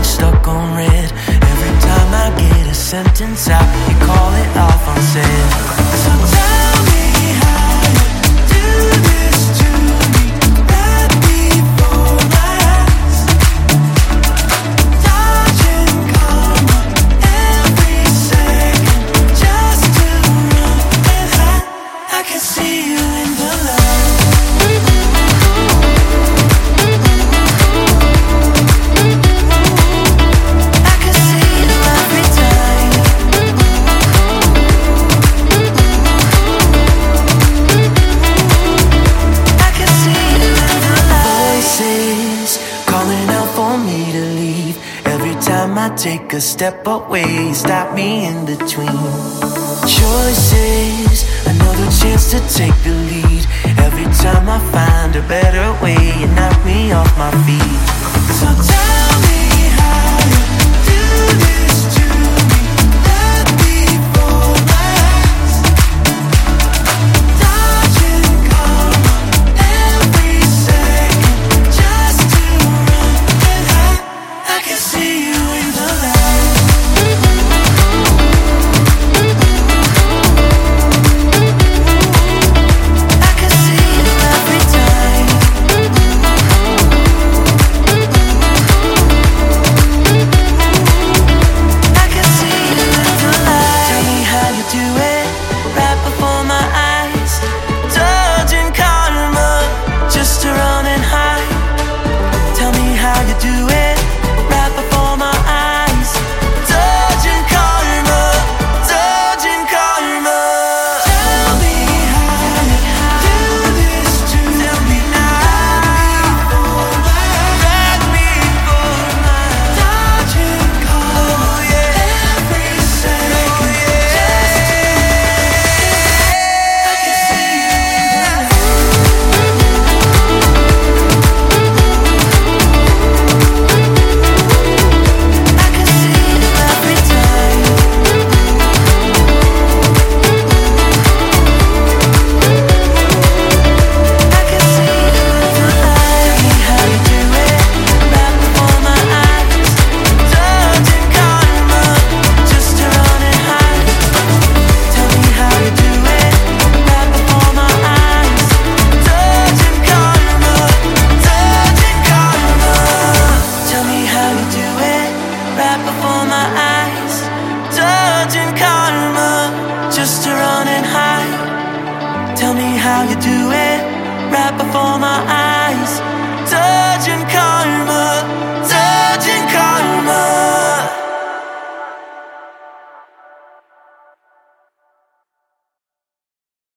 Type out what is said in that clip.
light stuck on red. Every time I get a sentence out, you call it off unsaid. So tell me how you do this to me, right before my eyes. Dodging karma every second, just to run and hide. I can see you in the light. I take a step away, stop me in between. Choices, another chance to take the lead. Every time I find a better way, you knock me off my feet. So tell me how you do this to me, right before my eyes. Dodging karma every second, just to run and hide. I can see you. Right before my eyes, dodging karma,